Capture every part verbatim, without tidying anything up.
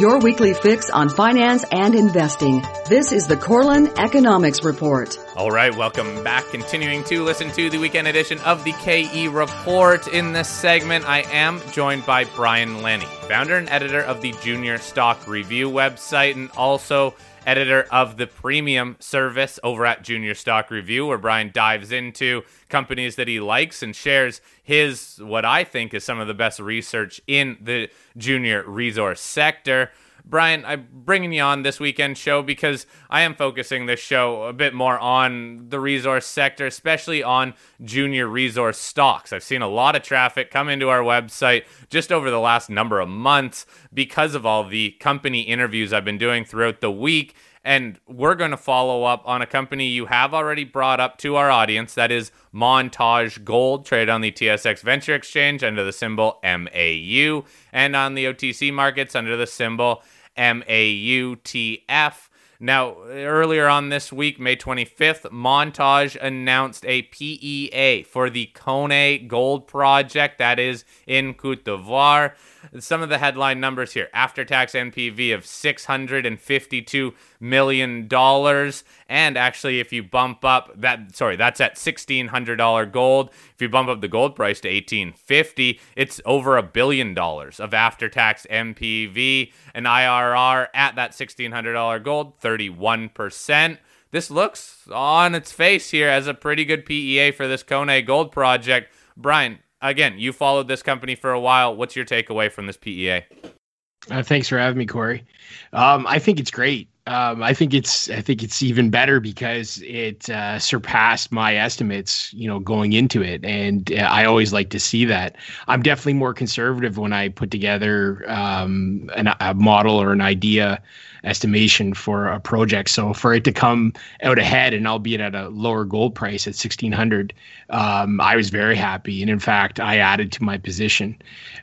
your weekly fix on finance and investing. This is the Corlin Economics Report. All right, welcome back. Continuing to listen to the weekend edition of the K E Report. In this segment, I am joined by Brian Lenny, founder and editor of the Junior Stock Review website, and also editor of the premium service over at Junior Stock Review, where Brian dives into companies that he likes and shares his, what I think is some of the best research in the junior resource sector. Brian, I'm bringing you on this weekend show because I am focusing this show a bit more on the resource sector, especially on junior resource stocks. I've seen a lot of traffic come into our website just over the last number of months because of all the company interviews I've been doing throughout the week. And we're going to follow up on a company you have already brought up to our audience. That is Montage Gold, traded on the T S X Venture Exchange under the symbol M A U, and on the O T C markets under the symbol M A U T F. Now, earlier on this week, May twenty-fifth, Montage announced a P E A for the Koné Gold Project, that is in Côte d'Ivoire. Some of the headline numbers here: after-tax N P V of six hundred fifty-two million dollars, and actually, if you bump up that, sorry, that's at sixteen hundred dollars gold. If you bump up the gold price to eighteen fifty, it's over a billion dollars of after-tax N P V, an I R R at that sixteen hundred dollars gold, thirty-one percent. This looks on its face here as a pretty good P E A for this Koné Gold Project. Brian, again, you followed this company for a while. What's your takeaway from this P E A? Uh, thanks for having me, Corey. Um, I think it's great. Um, I think it's I think it's even better because it uh, surpassed my estimates, you know, going into it, and uh, I always like to see that. I'm definitely more conservative when I put together um, an, a model or an idea estimation for a project. So for it to come out ahead, and albeit at a lower gold price at sixteen hundred, um, I was very happy, and in fact, I added to my position.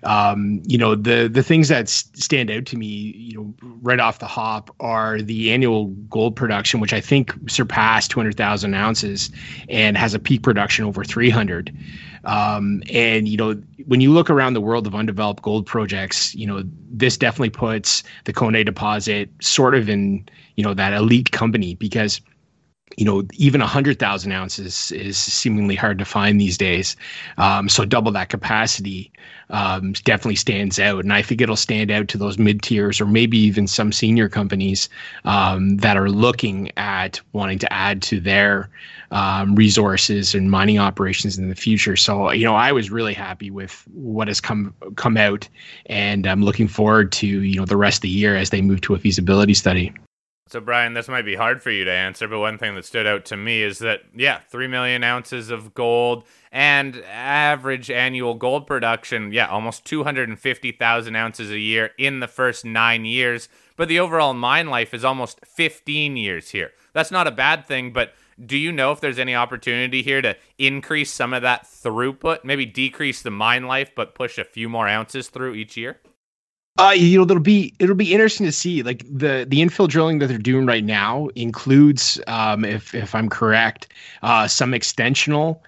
Um, you know, the the things that s- stand out to me, you know, right off the hop are the annual gold production, which I think surpassed two hundred thousand ounces and has a peak production over three hundred. Um, and, you know, when you look around the world of undeveloped gold projects, you know, this definitely puts the Koné deposit sort of in, you know, that elite company, because you know, even one hundred thousand ounces is seemingly hard to find these days. Um, so double that capacity um, definitely stands out. And I think it'll stand out to those mid-tiers or maybe even some senior companies um, that are looking at wanting to add to their um, resources and mining operations in the future. So, you know, I was really happy with what has come come out, and I'm looking forward to, you know, the rest of the year as they move to a feasibility study. So, Brian, this might be hard for you to answer, but one thing that stood out to me is that, yeah, three million ounces of gold and average annual gold production, yeah, almost two hundred fifty thousand ounces a year in the first nine years. But the overall mine life is almost fifteen years here. That's not a bad thing, but do you know if there's any opportunity here to increase some of that throughput, maybe decrease the mine life, but push a few more ounces through each year? Uh, you know, it'll be it'll be interesting to see. Like the the infill drilling that they're doing right now includes, um, if if I'm correct, uh, some extensional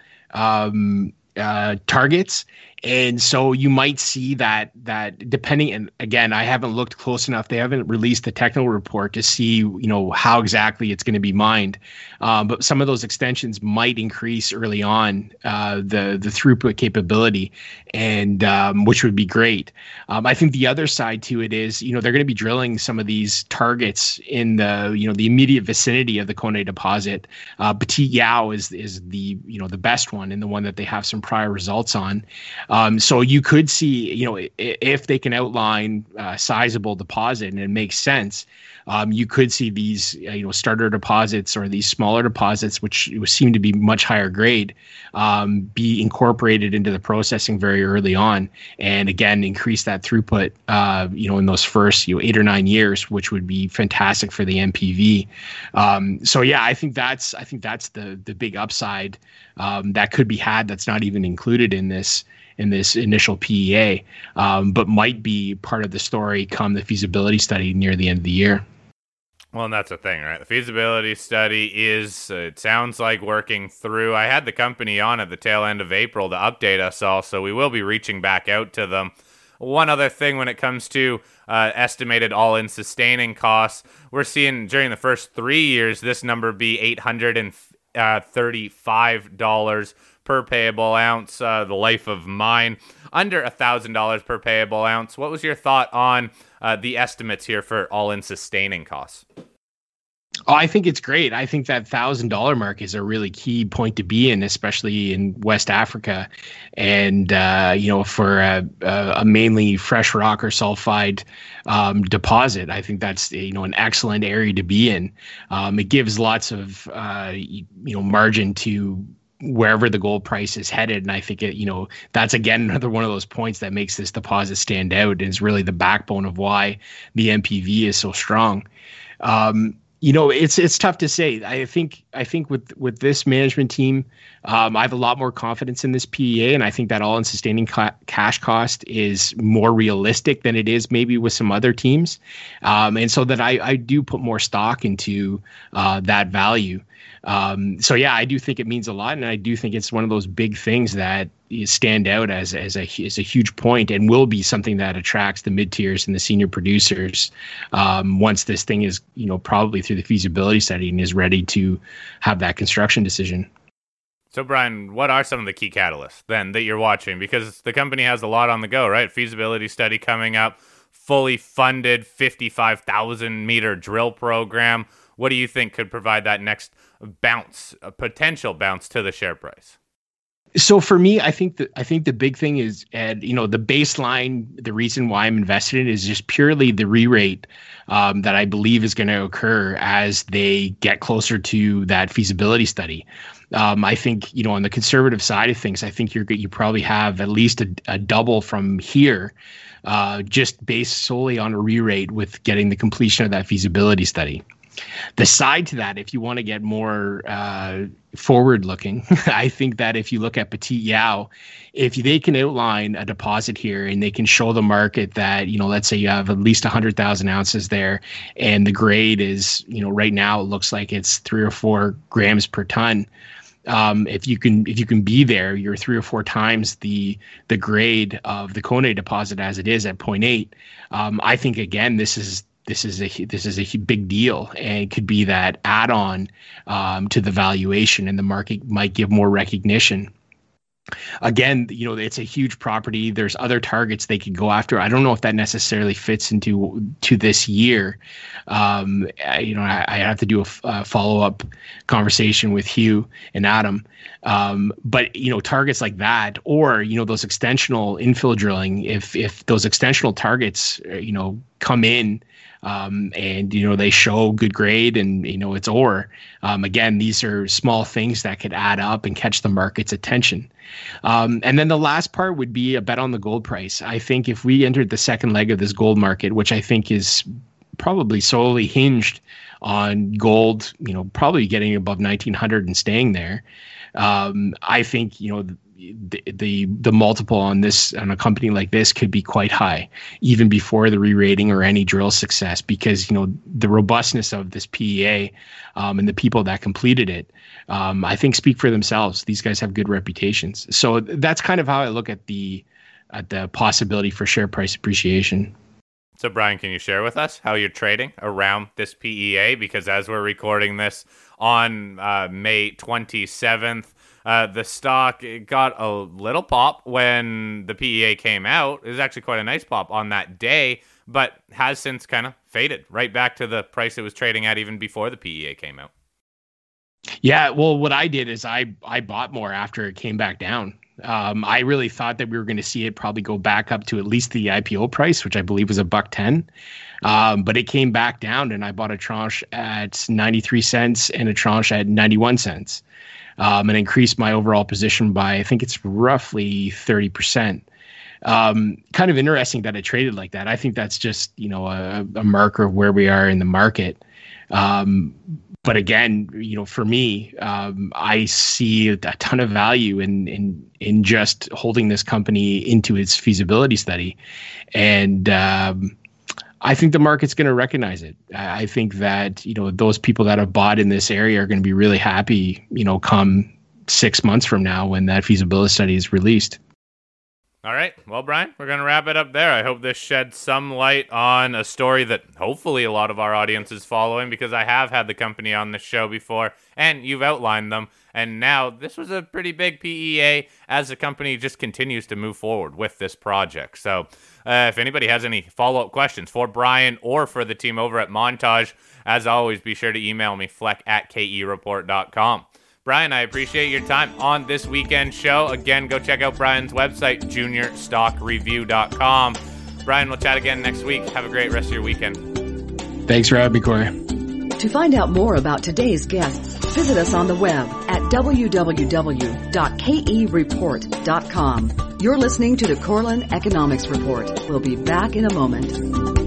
um, uh, targets. And so you might see that that depending, and again, I haven't looked close enough. They haven't released the technical report to see, you know, how exactly it's going to be mined. Um, but some of those extensions might increase early on uh, the the throughput capability, and um, which would be great. Um, I think the other side to it is, you know, they're going to be drilling some of these targets in the, you know, the immediate vicinity of the Koné deposit. Uh, Petit Yao is is the, you know, the best one and the one that they have some prior results on. Um, so you could see, you know, if they can outline a sizable deposit and it makes sense, um, you could see these, uh, you know, starter deposits or these smaller deposits, which seem to be much higher grade, um, be incorporated into the processing very early on, and again increase that throughput, uh, you know, in those first, you know, eight or nine years, which would be fantastic for the N P V. Um, so yeah, I think that's I think that's the the big upside um, that could be had. That's not even included in this. in this initial P E A, um, but might be part of the story come the feasibility study near the end of the year. Well, and that's the thing, right? The feasibility study is, uh, it sounds like, working through. I had the company on at the tail end of April to update us all, so we will be reaching back out to them one other thing when it comes to uh, estimated all-in sustaining costs, we're seeing during the first three years this number be eight hundred thirty-five dollars per payable ounce. Uh, the life of mine, under one thousand dollars per payable ounce. What was your thought on uh, the estimates here for all-in sustaining costs? Oh, I think it's great. I think that thousand dollar mark is a really key point to be in, especially in West Africa, and uh, you know, for a, a mainly fresh rock or sulfide um, deposit, I think that's you know an excellent area to be in. Um, it gives lots of uh, you know margin to wherever the gold price is headed, and I think it you know that's again another one of those points that makes this deposit stand out and is really the backbone of why the N P V is so strong. Um, You know, it's it's tough to say. I think I think with with this management team, um, I have a lot more confidence in this P E A, and I think that all-in sustaining ca- cash cost is more realistic than it is maybe with some other teams, um, and so that I I do put more stock into uh, that value. Um, so yeah, I do think it means a lot, and I do think it's one of those big things that stand out as as a as a huge point, and will be something that attracts the mid tiers and the senior producers um, once this thing is you know probably through the feasibility study and is ready to have that construction decision. So Brian, what are some of the key catalysts then that you're watching? Because the company has a lot on the go, right? Feasibility study coming up, fully funded fifty-five thousand meter drill program. What do you think could provide that next bounce, a potential bounce to the share price? So for me, I think that I think the big thing is, and you know, the baseline, the reason why I'm invested in it is just purely the re-rate um, that I believe is going to occur as they get closer to that feasibility study. Um, I think you know, on the conservative side of things, I think you're you probably have at least a, a double from here, uh, just based solely on a re-rate with getting the completion of that feasibility study. The side to that, if you want to get more uh, forward-looking, I think that if you look at Petit Yao, if they can outline a deposit here and they can show the market that, you know, let's say you have at least one hundred thousand ounces there, and the grade is, you know, right now it looks like it's three or four grams per ton. Um, if you can, if you can be there, you're three or four times the the grade of the Koné deposit as it is at zero point eight. Um, I think again, this is. This is a this is a big deal, and it could be that add-on um, to the valuation, and the market might give more recognition. Again, you know, it's a huge property. There's other targets they could go after. I don't know if that necessarily fits into to this year. Um, I, you know, I, I have to do a, a follow-up conversation with Hugh and Adam. Um, but you know, targets like that, or you know, those extensional infill drilling. If if those extensional targets, you know, come in. Um, and, you know, they show good grade and, you know, it's ore. Um, again, these are small things that could add up and catch the market's attention. Um, and then the last part would be a bet on the gold price. I think if we entered the second leg of this gold market, which I think is probably solely hinged on gold, you know, probably getting above nineteen hundred and staying there. Um, I think, you know, The, the the multiple on this on a company like this could be quite high, even before the re-rating or any drill success, because you know the robustness of this P E A um, and the people that completed it, um, I think speak for themselves. These guys have good reputations, so that's kind of how I look at the at the possibility for share price appreciation. So Brian, can you share with us how you're trading around this P E A? Because as we're recording this on uh, May twenty-seventh. Uh, the stock got a little pop when the P E A came out. It was actually quite a nice pop on that day, but has since kind of faded right back to the price it was trading at even before the P E A came out. Yeah, well, what I did is I I bought more after it came back down. Um, I really thought that we were going to see it probably go back up to at least the I P O price, which I believe was a buck ten. Um, but it came back down, and I bought a tranche at ninety-three cents and a tranche at ninety-one cents. Um, and increased my overall position by, I think it's roughly thirty percent. Um, kind of interesting that it traded like that. I think that's just, you know, a, a marker of where we are in the market. Um, but again, you know, for me, um, I see a ton of value in, in, in just holding this company into its feasibility study. And, um, I think the market's going to recognize it. I think that, you know, those people that have bought in this area are going to be really happy, you know, come six months from now when that feasibility study is released. All right. Well, Brian, we're going to wrap it up there. I hope this sheds some light on a story that hopefully a lot of our audience is following, because I have had the company on this show before and you've outlined them. And now this was a pretty big P E A as the company just continues to move forward with this project. So uh, if anybody has any follow-up questions for Brian or for the team over at Montage, as always, be sure to email me, fleck at K E report dot com. Brian, I appreciate your time on this weekend show. Again, go check out Brian's website, junior stock review dot com. Brian, we'll chat again next week. Have a great rest of your weekend. Thanks for having me, Corey. To find out more about today's guests, visit us on the web at w w w dot k e report dot com. You're listening to the Corlin Economics Report. We'll be back in a moment.